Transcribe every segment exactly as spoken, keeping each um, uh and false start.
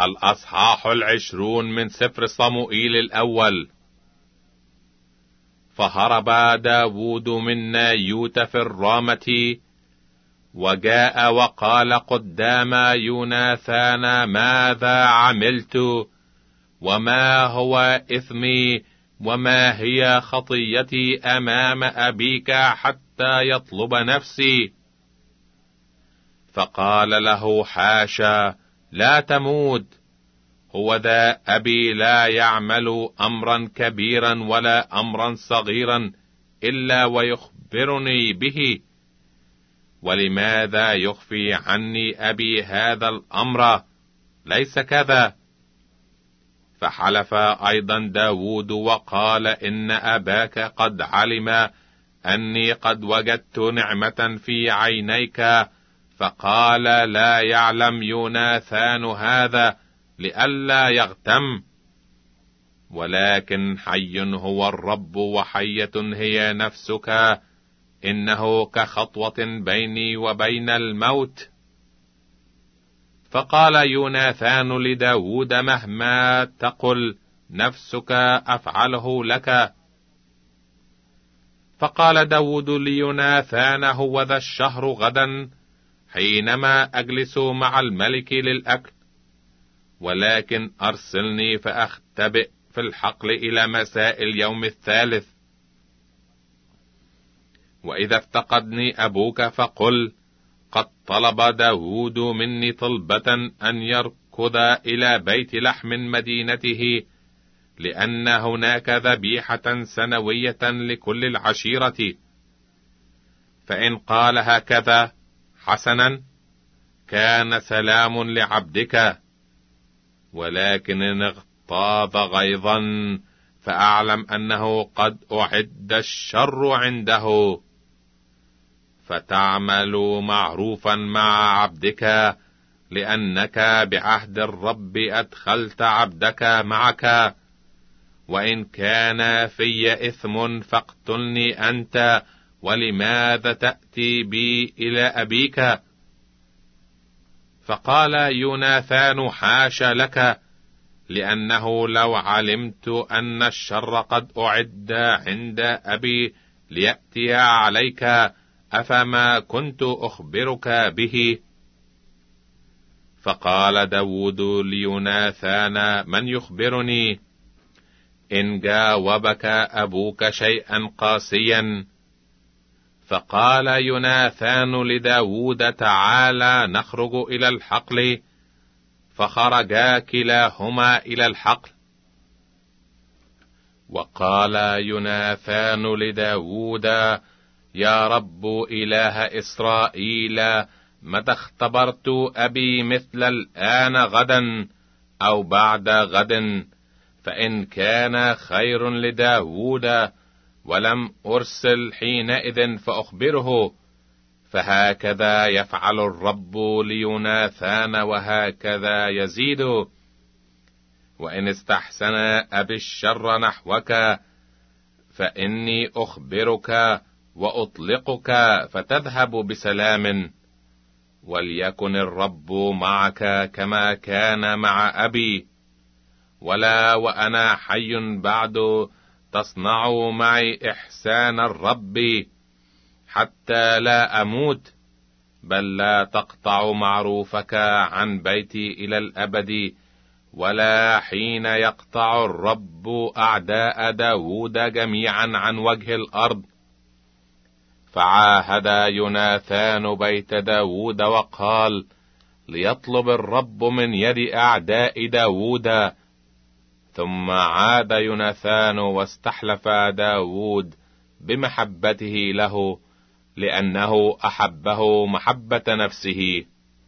الأصحاح العشرون من سفر صموئيل الأول. فهرب داود من نايوت في الرامة، وجاء وقال قدام يوناثان: ماذا عملت؟ وما هو إثمي؟ وما هي خطيتي أمام أبيك حتى يطلب نفسي؟ فقال له: حاشا، لا تموت. هو ذا أبي لا يعمل أمرا كبيرا ولا أمرا صغيرا إلا ويخبرني به. ولماذا يخفي عني أبي هذا الأمر؟ ليس كذا. فحلف أيضا داود وقال: إن أباك قد علم أني قد وجدت نعمة في عينيك. فقال: لا يعلم يوناثان هذا لئلا يغتم، ولكن حي هو الرب وحية هي نفسك، إنه كخطوة بيني وبين الموت. فقال يوناثان لداود: مهما تقل نفسك أفعله لك. فقال داود ليوناثان: هو ذا الشهر غدا حينما أجلس مع الملك للأكل، ولكن أرسلني فأختبئ في الحقل إلى مساء اليوم الثالث. وإذا افتقدني أبوك فقل: قد طلب داود مني طلبة أن يركض إلى بيت لحم مدينته، لأن هناك ذبيحة سنوية لكل العشيرة. فإن قال هكذا حسنا، كان سلام لعبدك. ولكن إن اغتاظ غيظا فأعلم أنه قد أعد الشر عنده. فتعمل معروفا مع عبدك، لأنك بعهد الرب أدخلت عبدك معك. وإن كان في إثم فاقتلني أنت، ولماذا تأتي بي إلى أبيك؟ فقال يوناثان: حاش لك، لأنه لو علمت أن الشر قد أعد عند أبي ليأتي عليك، أفما كنت أخبرك به؟ فقال داود ليوناثان: من يخبرني إن جاوبك أبوك شيئا قاسيا؟ فقال يوناثان لداود: تعالى نخرج إلى الحقل. فخرجا كلاهما إلى الحقل. وقال يوناثان لداود: يا رب إله إسرائيل، متى اختبرت أبي مثل الآن غدا أو بعد غد؟ فإن كان خير لداود ولم أرسل حينئذ فأخبره، فهكذا يفعل الرب ليوناثان وهكذا يزيد. وإن استحسن أبي الشر نحوك فإني أخبرك وأطلقك فتذهب بسلام. وليكن الرب معك كما كان مع أبي، ولا وأنا حي بعد تصنع معي إحسان الرب حتى لا أموت، بل لا تقطع معروفك عن بيتي إلى الأبد، ولا حين يقطع الرب أعداء داود جميعا عن وجه الأرض. فعاهد يوناثان بيت داود وقال: ليطلب الرب من يد أعداء داود. ثم عاد يوناثان واستحلف داود بمحبته له، لأنه أحبه محبة نفسه.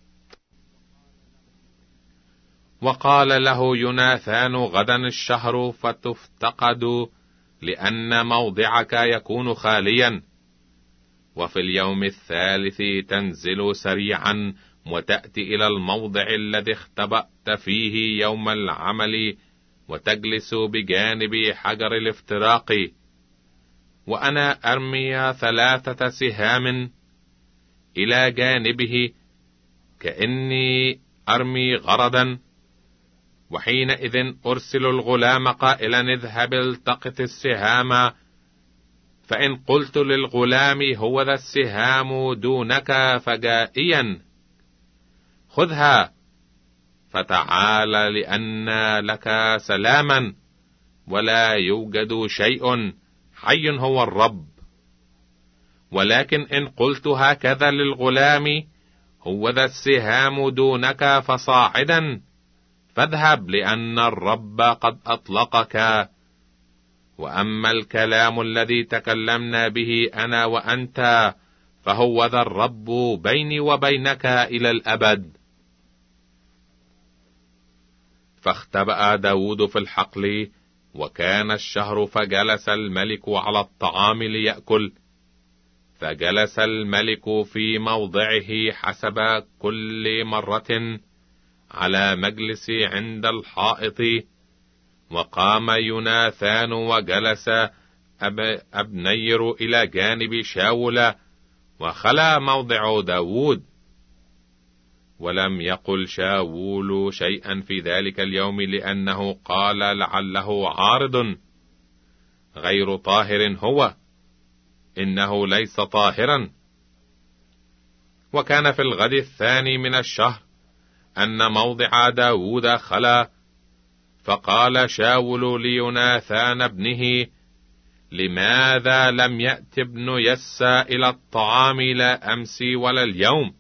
وقال له يوناثان: غدا الشهر فتفتقد، لأن موضعك يكون خاليا. وفي اليوم الثالث تنزل سريعا وتأتي إلى الموضع الذي اختبأت فيه يوم العمل، وتجلس بجانب حجر الافتراق. وأنا أرمي ثلاثة سهام إلى جانبه كأني أرمي غرضا، وحينئذ أرسل الغلام قائلا اذهب التقط السهام، فإن قلت للغلام هو ذا السهام دونك فجائيا خذها فتعال لأن لك سلاما، ولا يوجد شيء، حي هو الرب. ولكن إن قلت هكذا للغلام هو ذا السهام دونك فصاعدا فاذهب لأن الرب قد أطلقك. وأما الكلام الذي تكلمنا به أنا وأنت فهو ذا الرب بيني وبينك إلى الأبد. فاختبأ داود في الحقل، وكان الشهر، فجلس الملك على الطعام ليأكل، فجلس الملك في موضعه حسب كل مرة على مجلس عند الحائط. وقام يوناثان وجلس أب أبنير إلى جانب شاول، وخلا موضع داود. ولم يقل شاول شيئا في ذلك اليوم، لأنه قال لعله عارض غير طاهر هو، إنه ليس طاهرا. وكان في الغد الثاني من الشهر أن موضع داود خلا، فقال شاول ليوناثان ابنه لماذا لم يأت ابن يسى إلى الطعام لا أمس ولا اليوم؟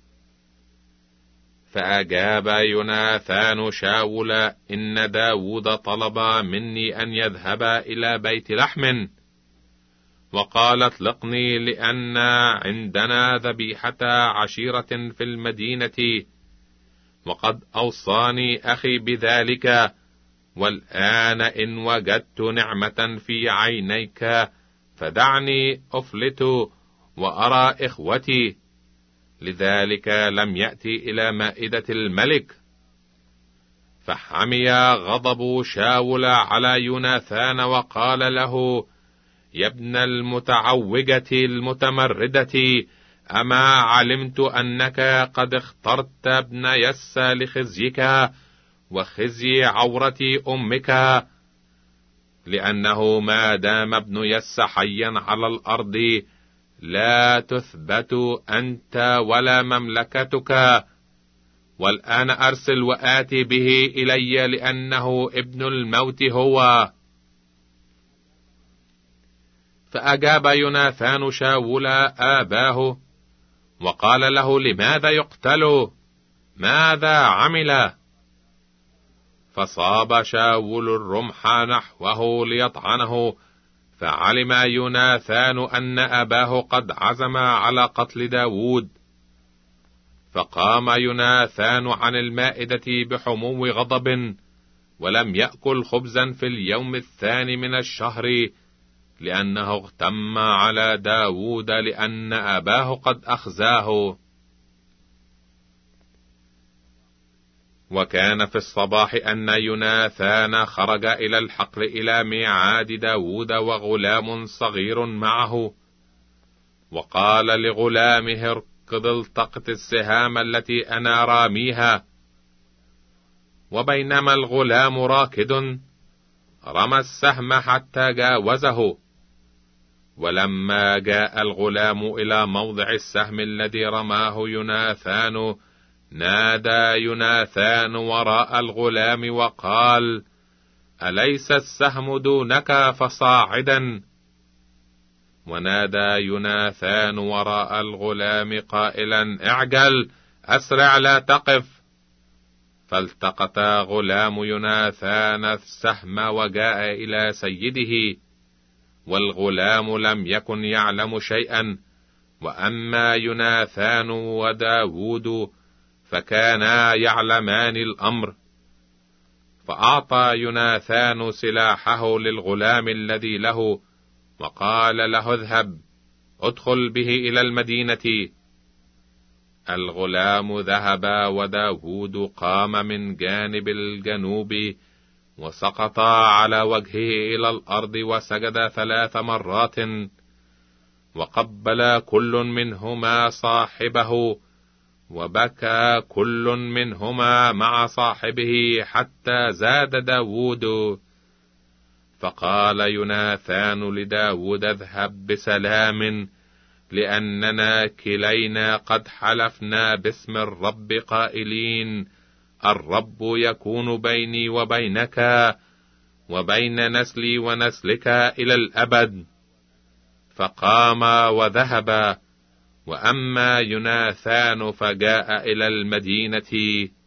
فأجاب يوناثان شاول إن داود طلب مني أن يذهب إلى بيت لحم، وقال اطلقني لأن عندنا ذبيحة عشيرة في المدينة، وقد أوصاني أخي بذلك. والآن إن وجدت نعمة في عينيك فدعني أفلت وأرى إخوتي. لذلك لم يأتي إلى مائدة الملك. فحمي غضب شاول على يوناثان وقال له يا ابن المتعوجة المتمردة، أما علمت أنك قد اخترت ابن يسى لخزيك وخزي عورة أمك؟ لأنه ما دام ابن يسى حيا على الأرض لا تثبت أنت ولا مملكتك. والآن أرسل وآتي به إلي، لأنه ابن الموت هو. فأجاب يوناثان شاول آباه وقال له لماذا يقتل؟ ماذا عمل؟ فصاب شاول الرمح نحوه ليطعنه، فعلم يوناثان أن أباه قد عزم على قتل داود. فقام يوناثان عن المائدة بحمو غضب، ولم يأكل خبزا في اليوم الثاني من الشهر، لأنه اغتم على داود لأن أباه قد أخزاه. وكان في الصباح أن يوناثان خرج إلى الحقل إلى ميعاد داود وغلام صغير معه، وقال لغلامه اركض التقط السهام التي أنا راميها. وبينما الغلام راكد رمى السهم حتى جاوزه. ولما جاء الغلام إلى موضع السهم الذي رماه يوناثان نادى يوناثان وراء الغلام وقال أليس السهم دونك فصاعدا؟ ونادى يوناثان وراء الغلام قائلا اعجل أسرع لا تقف. فالتقط غلام يوناثان السهم وجاء إلى سيده، والغلام لم يكن يعلم شيئا. وأما يوناثان وداود فكانا يعلمان الأمر. فأعطى يوناثان سلاحه للغلام الذي له، وقال له اذهب ادخل به إلى المدينة. الغلام ذهب، وداود قام من جانب الجنوب وسقط على وجهه إلى الأرض وسجد ثلاث مرات، وقبل كل منهما صاحبه، وبكى كل منهما مع صاحبه حتى زاد داود. فقال يوناثان لداود اذهب بسلام، لأننا كلينا قد حلفنا باسم الرب قائلين الرب يكون بيني وبينك وبين نسلي ونسلك إلى الأبد. فقام وذهب. وأما يوناثان فجاء إلى المدينة